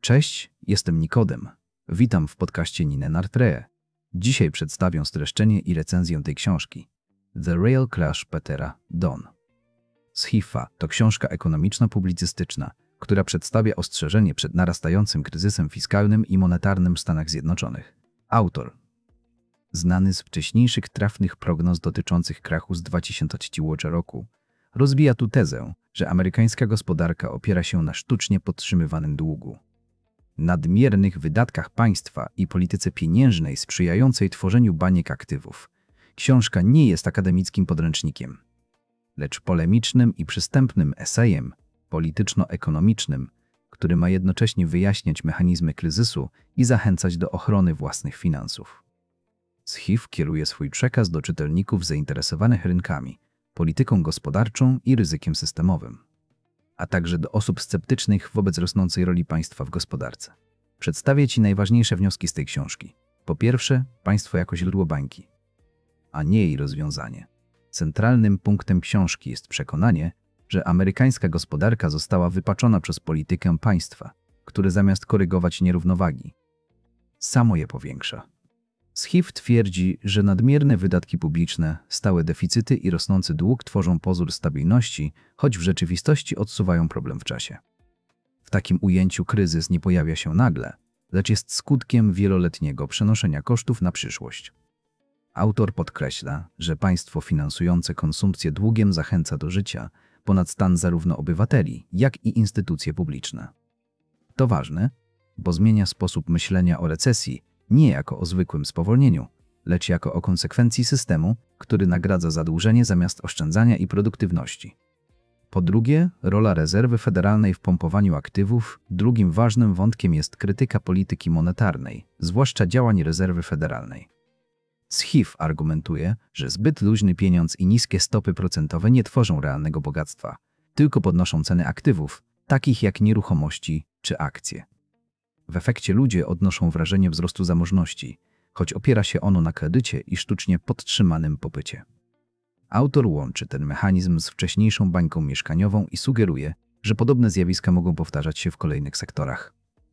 Cześć, jestem Nikodem. Witam w podcaście Nine Nartre. Dzisiaj przedstawię streszczenie i recenzję tej książki. The Real Crash Petera Don. SHIFA to książka ekonomiczno-publicystyczna, która przedstawia ostrzeżenie przed narastającym kryzysem fiskalnym i monetarnym w Stanach Zjednoczonych. Autor, znany z wcześniejszych trafnych prognoz dotyczących krachu z 2003 roku, rozwija tu tezę, że amerykańska gospodarka opiera się na sztucznie podtrzymywanym długu, nadmiernych wydatkach państwa i polityce pieniężnej sprzyjającej tworzeniu baniek aktywów. Książka nie jest akademickim podręcznikiem, lecz polemicznym i przystępnym esejem polityczno-ekonomicznym, który ma jednocześnie wyjaśniać mechanizmy kryzysu i zachęcać do ochrony własnych finansów. SHIF kieruje swój przekaz do czytelników zainteresowanych rynkami, polityką gospodarczą i ryzykiem systemowym, a także do osób sceptycznych wobec rosnącej roli państwa w gospodarce. Przedstawię Ci najważniejsze wnioski z tej książki. Po pierwsze, państwo jako źródło bańki, a nie jej rozwiązanie. Centralnym punktem książki jest przekonanie, że amerykańska gospodarka została wypaczona przez politykę państwa, które zamiast korygować nierównowagi, samo je powiększa. SHIF twierdzi, że nadmierne wydatki publiczne, stałe deficyty i rosnący dług tworzą pozór stabilności, choć w rzeczywistości odsuwają problem w czasie. W takim ujęciu kryzys nie pojawia się nagle, lecz jest skutkiem wieloletniego przenoszenia kosztów na przyszłość. Autor podkreśla, że państwo finansujące konsumpcję długiem zachęca do życia ponad stan zarówno obywateli, jak i instytucje publiczne. To ważne, bo zmienia sposób myślenia o recesji nie jako o zwykłym spowolnieniu, lecz jako o konsekwencji systemu, który nagradza zadłużenie zamiast oszczędzania i produktywności. Po drugie, rola rezerwy federalnej w pompowaniu aktywów. Drugim ważnym wątkiem jest krytyka polityki monetarnej, zwłaszcza działań rezerwy federalnej. SHIF argumentuje, że zbyt luźny pieniądz i niskie stopy procentowe nie tworzą realnego bogactwa, tylko podnoszą ceny aktywów, takich jak nieruchomości czy akcje. W efekcie ludzie odnoszą wrażenie wzrostu zamożności, choć opiera się ono na kredycie i sztucznie podtrzymanym popycie. Autor łączy ten mechanizm z wcześniejszą bańką mieszkaniową i sugeruje, że podobne zjawiska mogą powtarzać się w kolejnych sektorach.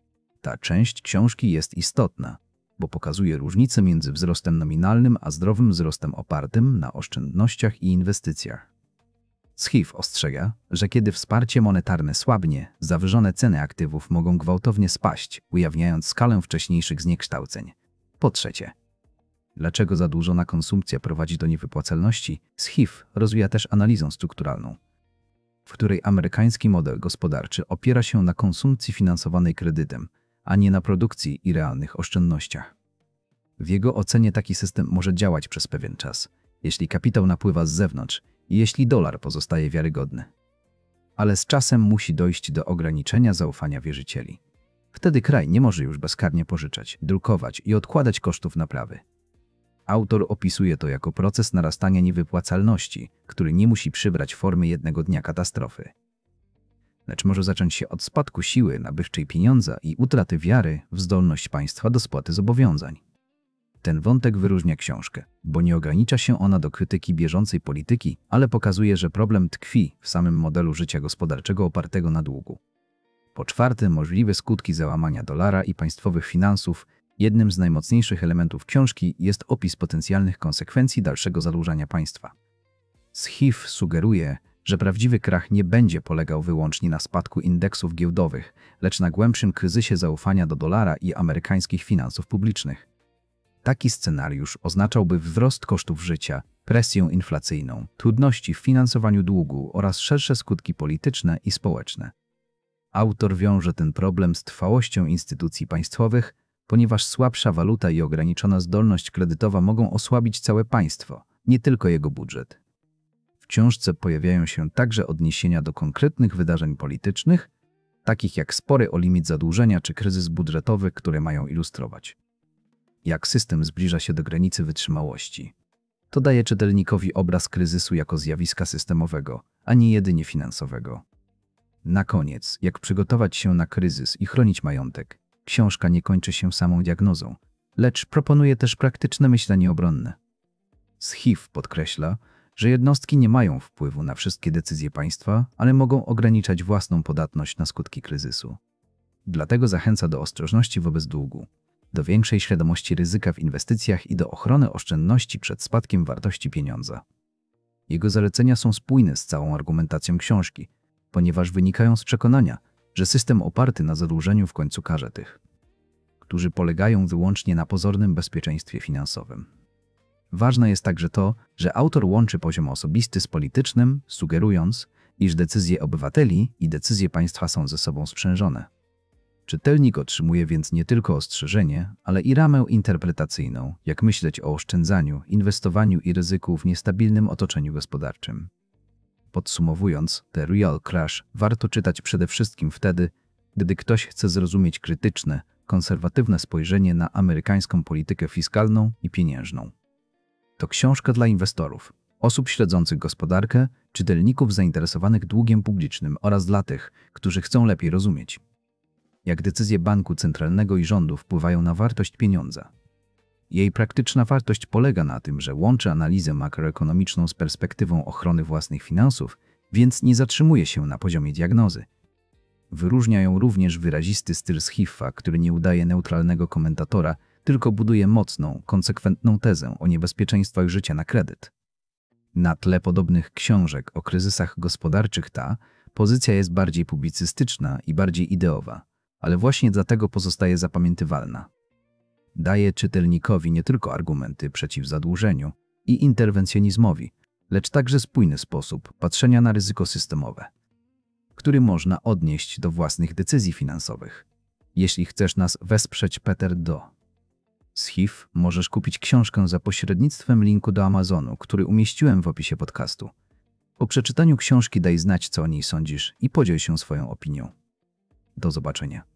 Ta część książki jest istotna, bo pokazuje różnicę między wzrostem nominalnym a zdrowym wzrostem opartym na oszczędnościach i inwestycjach. SHIF ostrzega, że kiedy wsparcie monetarne słabnie, zawyżone ceny aktywów mogą gwałtownie spaść, ujawniając skalę wcześniejszych zniekształceń. Po trzecie, dlaczego zadłużona konsumpcja prowadzi do niewypłacalności? SHIF rozwija też analizę strukturalną, w której amerykański model gospodarczy opiera się na konsumpcji finansowanej kredytem, a nie na produkcji i realnych oszczędnościach. W jego ocenie taki system może działać przez pewien czas, jeśli kapitał napływa z zewnątrz i jeśli dolar pozostaje wiarygodny. Ale z czasem musi dojść do ograniczenia zaufania wierzycieli. Wtedy kraj nie może już bezkarnie pożyczać, drukować i odkładać kosztów naprawy. Autor opisuje to jako proces narastania niewypłacalności, który nie musi przybrać formy jednego dnia katastrofy, lecz może zacząć się od spadku siły nabywczej pieniądza i utraty wiary w zdolność państwa do spłaty zobowiązań. Ten wątek wyróżnia książkę, bo nie ogranicza się ona do krytyki bieżącej polityki, ale pokazuje, że problem tkwi w samym modelu życia gospodarczego opartego na długu. Po czwarte, możliwe skutki załamania dolara i państwowych finansów. Jednym z najmocniejszych elementów książki jest opis potencjalnych konsekwencji dalszego zadłużania państwa. SHIF sugeruje, że prawdziwy krach nie będzie polegał wyłącznie na spadku indeksów giełdowych, lecz na głębszym kryzysie zaufania do dolara i amerykańskich finansów publicznych. Taki scenariusz oznaczałby wzrost kosztów życia, presję inflacyjną, trudności w finansowaniu długu oraz szersze skutki polityczne i społeczne. Autor wiąże ten problem z trwałością instytucji państwowych, ponieważ słabsza waluta i ograniczona zdolność kredytowa mogą osłabić całe państwo, nie tylko jego budżet. W książce pojawiają się także odniesienia do konkretnych wydarzeń politycznych, takich jak spory o limit zadłużenia czy kryzys budżetowy, które mają ilustrować, jak system zbliża się do granicy wytrzymałości. To daje czytelnikowi obraz kryzysu jako zjawiska systemowego, a nie jedynie finansowego. Na koniec, jak przygotować się na kryzys i chronić majątek. Książka nie kończy się samą diagnozą, lecz proponuje też praktyczne myślenie obronne. SHIF podkreśla, że jednostki nie mają wpływu na wszystkie decyzje państwa, ale mogą ograniczać własną podatność na skutki kryzysu. Dlatego zachęca do ostrożności wobec długu, do większej świadomości ryzyka w inwestycjach i do ochrony oszczędności przed spadkiem wartości pieniądza. Jego zalecenia są spójne z całą argumentacją książki, ponieważ wynikają z przekonania, że system oparty na zadłużeniu w końcu karze tych, którzy polegają wyłącznie na pozornym bezpieczeństwie finansowym. Ważne jest także to, że autor łączy poziom osobisty z politycznym, sugerując, iż decyzje obywateli i decyzje państwa są ze sobą sprzężone. Czytelnik otrzymuje więc nie tylko ostrzeżenie, ale i ramę interpretacyjną, jak myśleć o oszczędzaniu, inwestowaniu i ryzyku w niestabilnym otoczeniu gospodarczym. Podsumowując, The Real Crash warto czytać przede wszystkim wtedy, gdy ktoś chce zrozumieć krytyczne, konserwatywne spojrzenie na amerykańską politykę fiskalną i pieniężną. To książka dla inwestorów, osób śledzących gospodarkę, czytelników zainteresowanych długiem publicznym oraz dla tych, którzy chcą lepiej rozumieć, jak decyzje banku centralnego i rządu wpływają na wartość pieniądza. Jej praktyczna wartość polega na tym, że łączy analizę makroekonomiczną z perspektywą ochrony własnych finansów, więc nie zatrzymuje się na poziomie diagnozy. Wyróżnia ją również wyrazisty styl Schiffa, który nie udaje neutralnego komentatora, tylko buduje mocną, konsekwentną tezę o niebezpieczeństwach życia na kredyt. Na tle podobnych książek o kryzysach gospodarczych ta pozycja jest bardziej publicystyczna i bardziej ideowa, ale właśnie dlatego pozostaje zapamiętywalna. Daje czytelnikowi nie tylko argumenty przeciw zadłużeniu i interwencjonizmowi, lecz także spójny sposób patrzenia na ryzyko systemowe, który można odnieść do własnych decyzji finansowych. Jeśli chcesz nas wesprzeć, Peter Do. Schiff, możesz kupić książkę za pośrednictwem linku do Amazonu, który umieściłem w opisie podcastu. Po przeczytaniu książki daj znać, co o niej sądzisz i podziel się swoją opinią. Do zobaczenia.